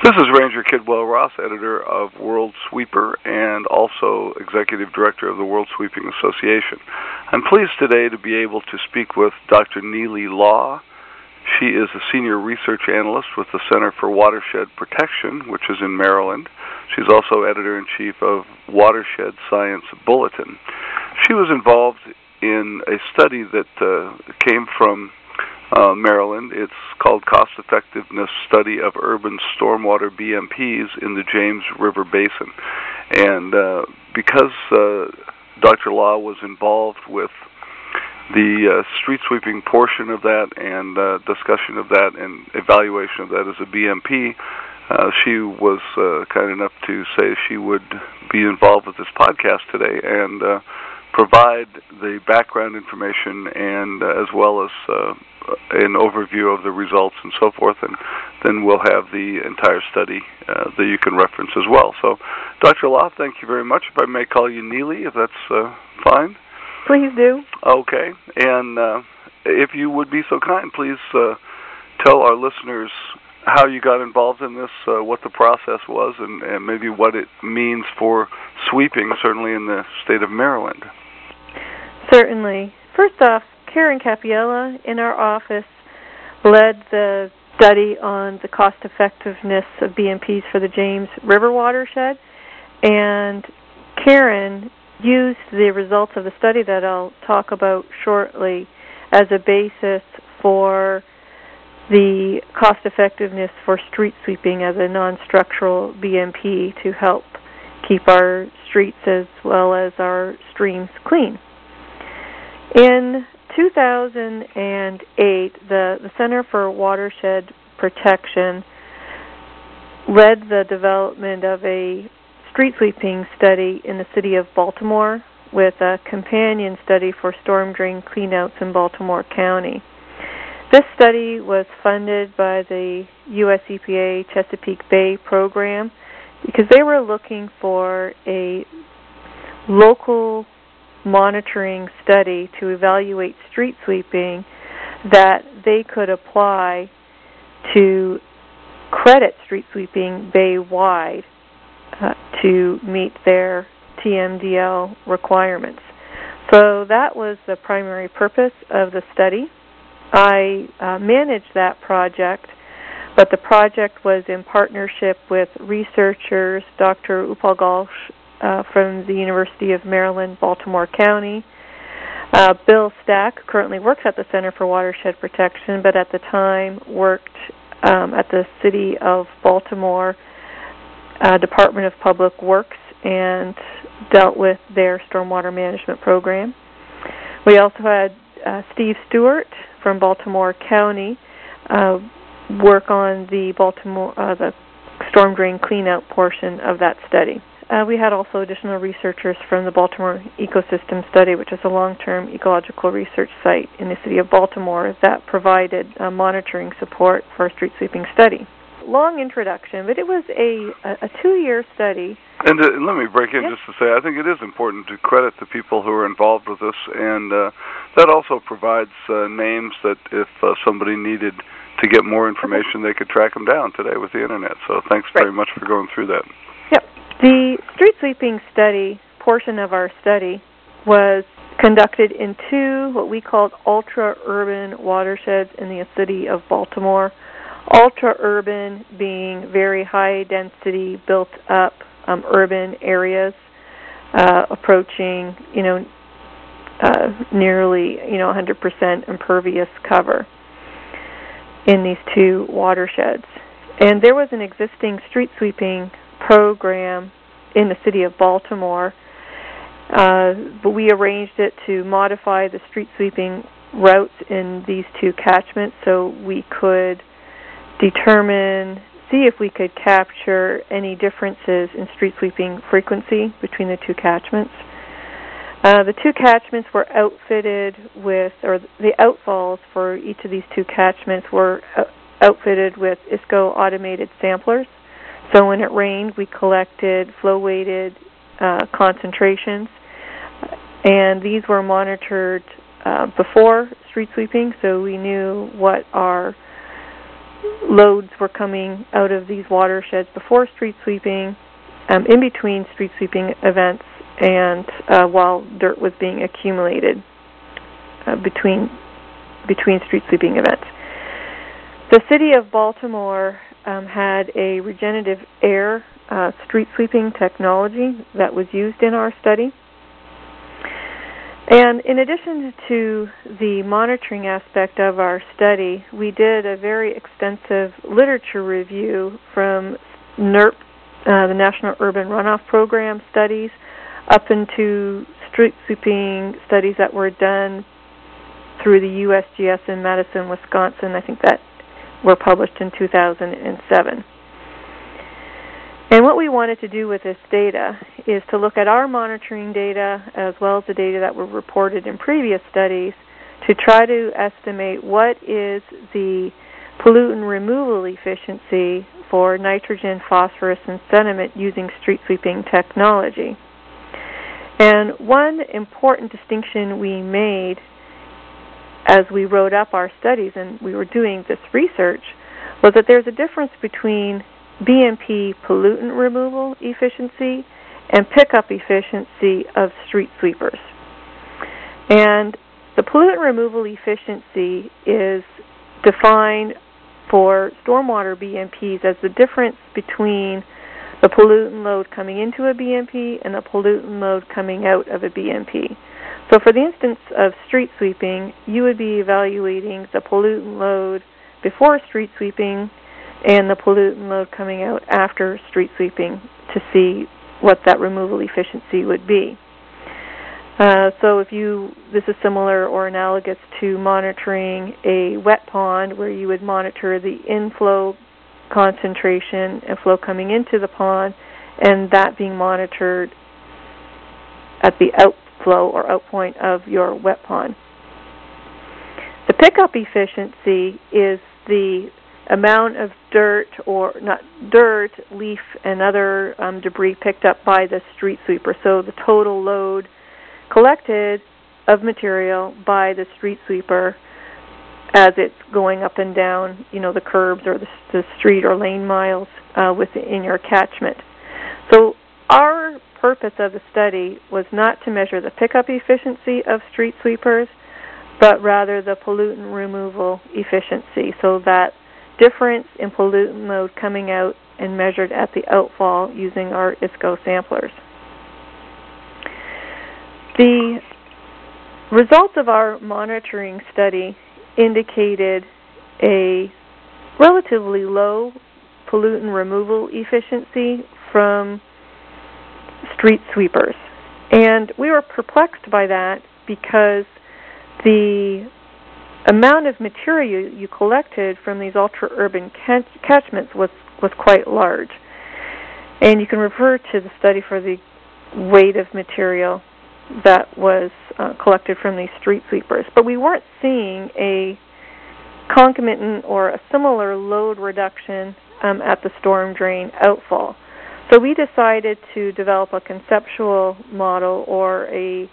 This is Ranger Kidwell Ross, editor of World Sweeper and also executive director of the World Sweeping Association. I'm pleased today to be able to speak with Dr. Neely Law. She is a senior research analyst with the Center for Watershed Protection, which is in Maryland. She's also editor-in-chief of Watershed Science Bulletin. She was involved in a study that came from Maryland. It's called Cost Effectiveness Study of Urban Stormwater BMPs in the James River Basin. And because Dr. Law was involved with the street sweeping portion of that and discussion of that and evaluation of that as a BMP, she was kind enough to say she would be involved with this podcast today and provide the background information and as well as an overview of the results and so forth, and then we'll have the entire study that you can reference as well. So, Dr. Law, thank you very much. If I may call you Neely, if that's fine. Please do. Okay, and if you would be so kind, please tell our listeners how you got involved in this, what the process was, and maybe what it means for sweeping, certainly in the state of Maryland. Certainly. First off, Karen Capiella in our office led the study on the cost effectiveness of BMPs for the James River watershed, and Karen used the results of the study that I'll talk about shortly as a basis for the cost effectiveness for street sweeping as a non-structural BMP to help keep our streets as well as our streams clean. In 2008, the Center for Watershed Protection led the development of a street sweeping study in the city of Baltimore with a companion study for storm drain cleanouts in Baltimore County. This study was funded by the U.S. EPA Chesapeake Bay program because they were looking for a local monitoring study to evaluate street sweeping that they could apply to credit street sweeping bay-wide to meet their TMDL requirements. So that was the primary purpose of the study. I managed that project, but the project was in partnership with researchers, Dr. Upal Ghosh from the University of Maryland, Baltimore County. Bill Stack currently works at the Center for Watershed Protection, but at the time worked at the City of Baltimore Department of Public Works and dealt with their stormwater management program. We also had Steve Stewart from Baltimore County work on the storm drain cleanout portion of that study. We had also additional researchers from the Baltimore Ecosystem Study, which is a long-term ecological research site in the city of Baltimore that provided monitoring support for a street sweeping study. Long introduction, but it was a 2-year study. And let me break in just to say, I think it is important to credit the people who are involved with this, and that also provides names that if somebody needed to get more information, they could track them down today with the Internet. So thanks very much for going through that. Yep. The street sweeping study portion of our study was conducted in 2 what we called ultra-urban watersheds in the city of Baltimore. Ultra-urban being very high-density, built-up urban areas approaching, nearly, 100% impervious cover in these 2 watersheds. And there was an existing street sweeping program in the city of Baltimore, but we arranged it to modify the street sweeping routes in these 2 catchments so we could see if we could capture any differences in street sweeping frequency between the 2 catchments. The 2 catchments were outfitted with, or the outfalls for each of these 2 catchments were outfitted with ISCO automated samplers. So when it rained, we collected flow-weighted concentrations, and these were monitored before street sweeping, so we knew what our loads were coming out of these watersheds before street sweeping, in between street sweeping events, and while dirt was being accumulated between street sweeping events. The city of Baltimore had a regenerative air street sweeping technology that was used in our study. And in addition to the monitoring aspect of our study, we did a very extensive literature review from NURP, the National Urban Runoff Program studies, up into street sweeping studies that were done through the USGS in Madison, Wisconsin. I think that were published in 2007. And what we wanted to do with this data is to look at our monitoring data as well as the data that were reported in previous studies to try to estimate what is the pollutant removal efficiency for nitrogen, phosphorus, and sediment using street sweeping technology. And one important distinction we made as we wrote up our studies and we were doing this research was that there's a difference between BMP pollutant removal efficiency and pickup efficiency of street sweepers. And the pollutant removal efficiency is defined for stormwater BMPs as the difference between the pollutant load coming into a BMP and the pollutant load coming out of a BMP. So for the instance of street sweeping, you would be evaluating the pollutant load before street sweeping and the pollutant load coming out after street sweeping to see what that removal efficiency would be. So this is similar or analogous to monitoring a wet pond where you would monitor the inflow concentration and flow coming into the pond, and that being monitored at the outflow or outpoint of your wet pond. The pickup efficiency is the amount of dirt, or not dirt, leaf, and other debris picked up by the street sweeper. So the total load collected of material by the street sweeper as it's going up and down, the curbs or the street or lane miles within your catchment. So our purpose of the study was not to measure the pickup efficiency of street sweepers, but rather the pollutant removal efficiency, so that difference in pollutant load coming out and measured at the outfall using our ISCO samplers. The results of our monitoring study indicated a relatively low pollutant removal efficiency from street sweepers. And we were perplexed by that because the amount of material you collected from these ultra-urban catchments was quite large. And you can refer to the study for the weight of material that was collected from these street sweepers. But we weren't seeing a concomitant or a similar load reduction at the storm drain outfall. So we decided to develop a conceptual model or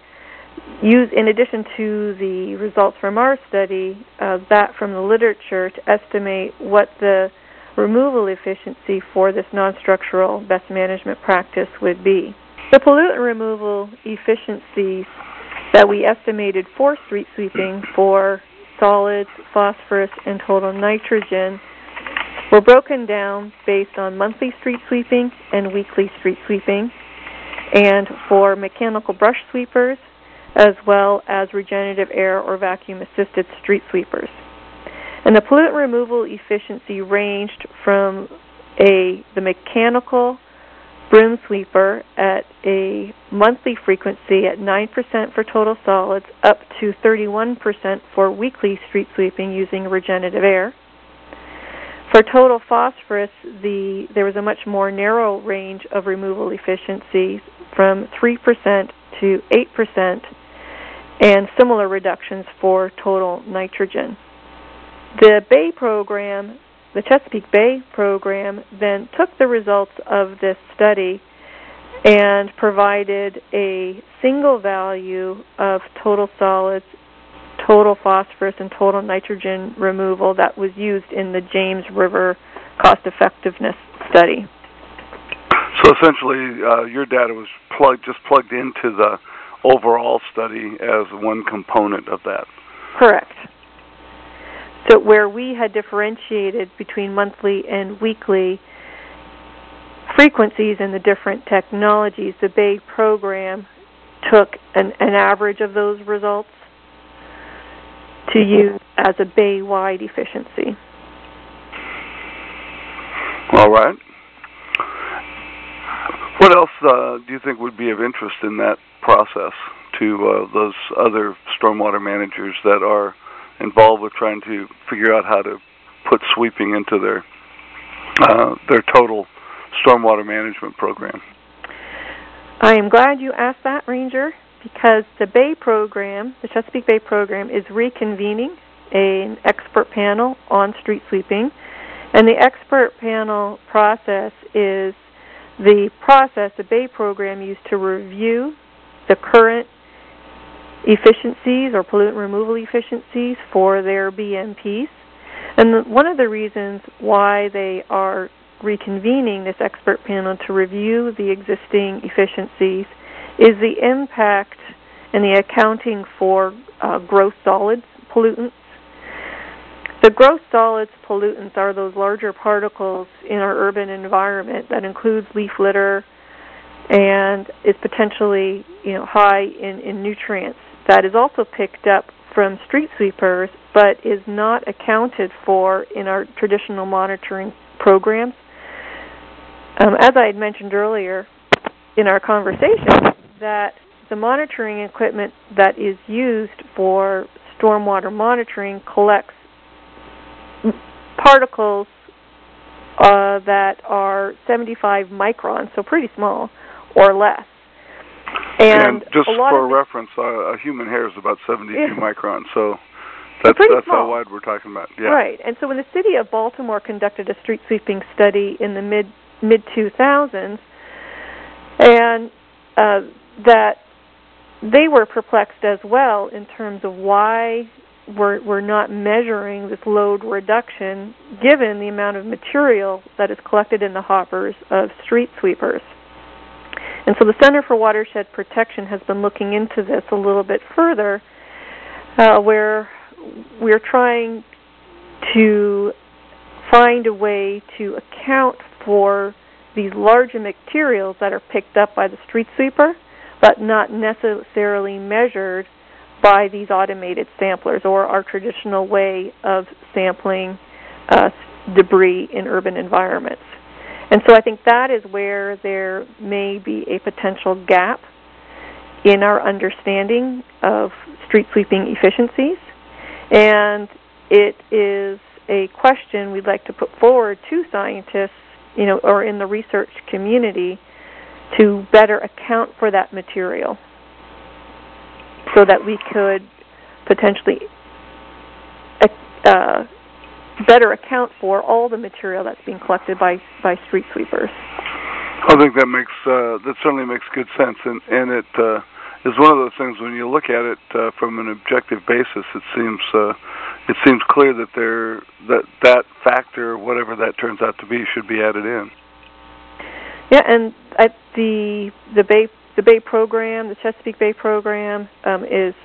in addition to the results from our study, that from the literature to estimate what the removal efficiency for this non-structural best management practice would be. The pollutant removal efficiencies that we estimated for street sweeping for solids, phosphorus, and total nitrogen were broken down based on monthly street sweeping and weekly street sweeping, and for mechanical brush sweepers, as well as regenerative air or vacuum-assisted street sweepers. And the pollutant removal efficiency ranged from the mechanical broom sweeper at a monthly frequency at 9% for total solids up to 31% for weekly street sweeping using regenerative air. For total phosphorus, there was a much more narrow range of removal efficiencies from 3% to 8%, and similar reductions for total nitrogen. The Bay program, the Chesapeake Bay program, then took the results of this study and provided a single value of total solids, total phosphorus and total nitrogen removal that was used in the James River cost effectiveness study. So essentially, your data was plugged into the overall study as one component of that. Correct. So where we had differentiated between monthly and weekly frequencies in the different technologies, the Bay program took an average of those results to use as a Bay-wide efficiency. All right. What else do you think would be of interest in that process to those other stormwater managers that are involved with trying to figure out how to put sweeping into their total stormwater management program? I am glad you asked that, Ranger, because the Bay program, the Chesapeake Bay program, is reconvening an expert panel on street sweeping. And the expert panel process is the process the Bay program used to review the current efficiencies or pollutant removal efficiencies for their BMPs. And one of the reasons why they are reconvening this expert panel to review the existing efficiencies is the impact and the accounting for gross solids pollutants. The gross solids pollutants are those larger particles in our urban environment that includes leaf litter and is potentially high in nutrients. That is also picked up from street sweepers, but is not accounted for in our traditional monitoring programs. As I had mentioned earlier in our conversation, that the monitoring equipment that is used for stormwater monitoring collects particles that are 75 microns, so pretty small, or less. And just for reference, a human hair is about 72 microns, so that's how wide we're talking about. Yeah. Right, and so when the city of Baltimore conducted a street sweeping study in the mid-2000s, and that they were perplexed as well in terms of why we're not measuring this load reduction given the amount of material that is collected in the hoppers of street sweepers. And so the Center for Watershed Protection has been looking into this a little bit further, where we're trying to find a way to account for these larger materials that are picked up by the street sweeper, but not necessarily measured by these automated samplers or our traditional way of sampling debris in urban environments. And so I think that is where there may be a potential gap in our understanding of street sweeping efficiencies. And it is a question we'd like to put forward to scientists, or in the research community, to better account for that material so that we could potentially better account for all the material that's being collected by street sweepers. I think that certainly makes good sense, and it is one of those things when you look at it from an objective basis. It seems clear that that factor, whatever that turns out to be, should be added in. Yeah, and at the Bay program, the Chesapeake Bay program, is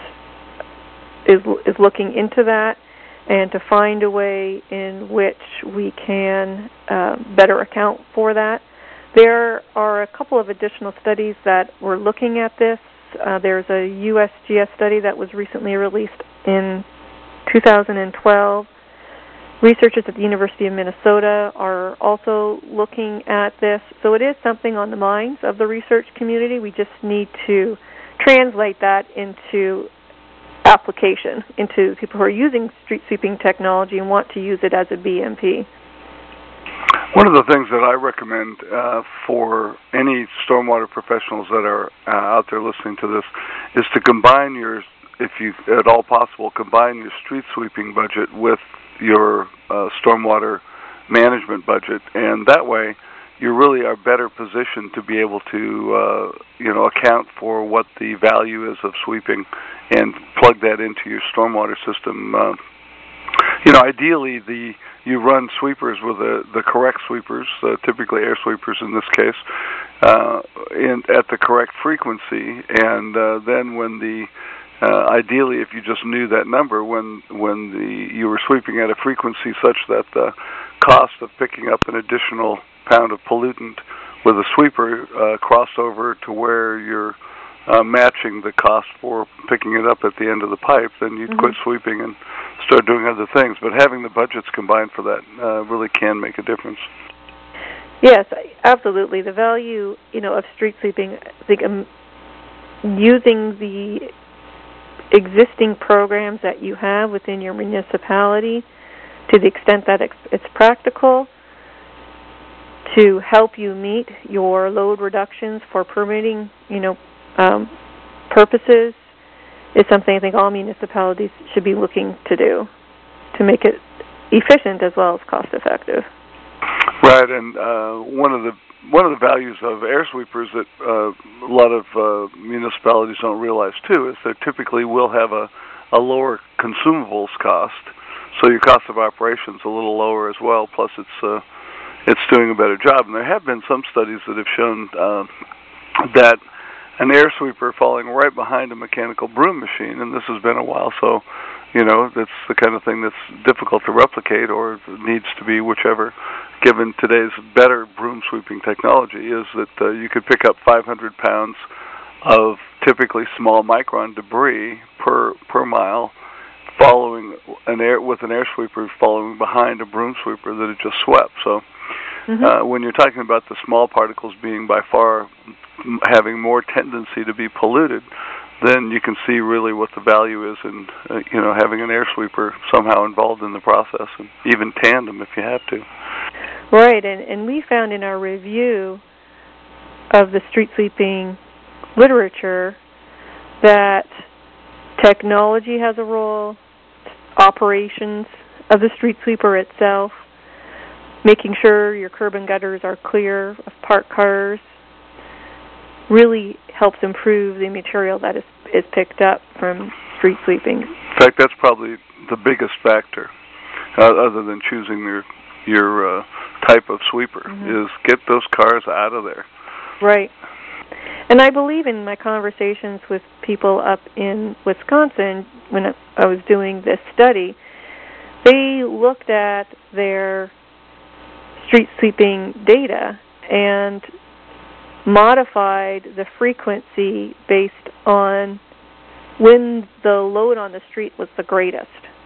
looking into that, and to find a way in which we can better account for that. There are a couple of additional studies that were looking at this. There's a USGS study that was recently released in 2012. Researchers at the University of Minnesota are also looking at this. So it is something on the minds of the research community. We just need to translate that into application, into people who are using street sweeping technology and want to use it as a BMP. One of the things that I recommend for any stormwater professionals that are out there listening to this is to combine if you at all possible, combine your street sweeping budget with your stormwater management budget, and that way you really are better positioned to be able to account for what the value is of sweeping and plug that into your stormwater system. Ideally, you run sweepers with the correct sweepers, typically air sweepers in this case, at the correct frequency, and then when ideally, if you just knew that number, when you were sweeping at a frequency such that the cost of picking up an additional pound of pollutant with a sweeper crossed over to where you're matching the cost for picking it up at the end of the pipe, then you'd quit sweeping and start doing other things. But having the budgets combined for that really can make a difference. Yes, absolutely. The value, of street sweeping, I think using the existing programs that you have within your municipality to the extent that it's practical to help you meet your load reductions for permitting, purposes is something I think all municipalities should be looking to do to make it efficient as well as cost effective. Right, and one of the values of air sweepers that a lot of municipalities don't realize too is they typically will have a lower consumables cost, so your cost of operation's a little lower as well. Plus, it's doing a better job. And there have been some studies that have shown that an air sweeper falling right behind a mechanical broom machine, and this has been a while, so that's the kind of thing that's difficult to replicate or needs to be whichever. Given today's better broom sweeping technology, is that you could pick up 500 pounds of typically small micron debris per mile following with an air sweeper following behind a broom sweeper that had just swept. So when you're talking about the small particles being by far having more tendency to be polluted, then you can see really what the value is in having an air sweeper somehow involved in the process, and even tandem if you have to. Right, and we found in our review of the street sweeping literature that technology has a role, operations of the street sweeper itself, making sure your curb and gutters are clear of parked cars, really helps improve the material that is picked up from street sweeping. In fact, that's probably the biggest factor, other than choosing your type of sweeper, is get those cars out of there. Right. And I believe in my conversations with people up in Wisconsin when I was doing this study, they looked at their street sweeping data and modified the frequency based on when the load on the street was the greatest.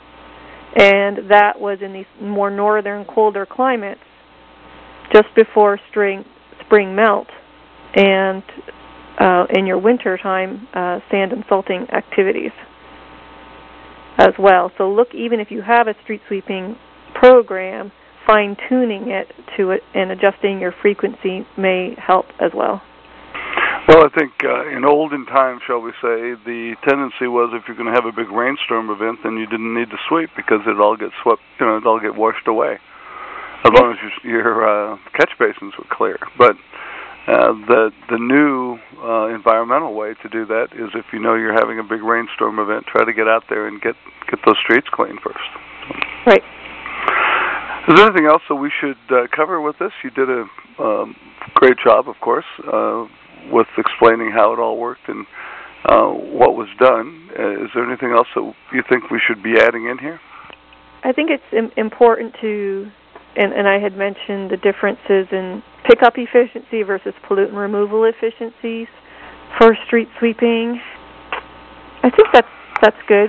And that was in these more northern, colder climates just before spring melt and in your winter time sand and salting activities as well. So look, even if you have a street sweeping program, fine-tuning it to it and adjusting your frequency may help as well. Well, I think in olden times, shall we say, the tendency was if you're going to have a big rainstorm event, then you didn't need to sweep because it'd all get swept, it'd all get washed away, as long as your catch basins were clear. But the new environmental way to do that is if you know you're having a big rainstorm event, try to get out there and get those streets clean first. Right. Is there anything else that we should cover with this? You did a great job, of course, with explaining how it all worked and what was done. Is there anything else that you think we should be adding in here? I think it's important to, and I had mentioned the differences in pickup efficiency versus pollutant removal efficiencies for street sweeping. I think that's good.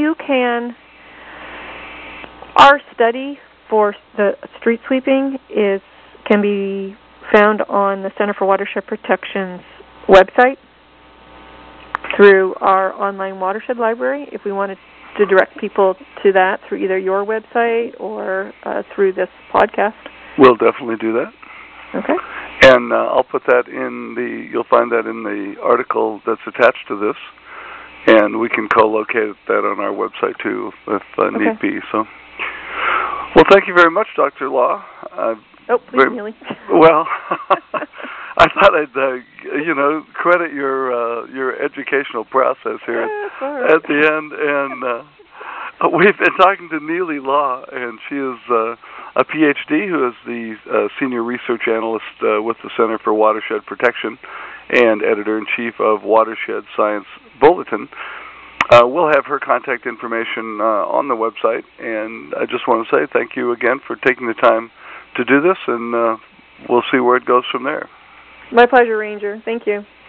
Our study for the street sweeping can be found on the Center for Watershed Protection's website through our online watershed library. If we wanted to direct people to that through either your website or through this podcast, we'll definitely do that. Okay. And I'll put that you'll find that in the article that's attached to this, and we can co-locate that on our website too if need be. So. Well, thank you very much, Dr. Law. I've Oh, please, Neely. Well, I thought I'd, credit your educational process here at the end. And we've been talking to Neely Law, and she is a PhD who is the senior research analyst with the Center for Watershed Protection and editor-in-chief of Watershed Science Bulletin. We'll have her contact information on the website, and I just want to say thank you again for taking the time to do this, and we'll see where it goes from there. My pleasure, Ranger. Thank you.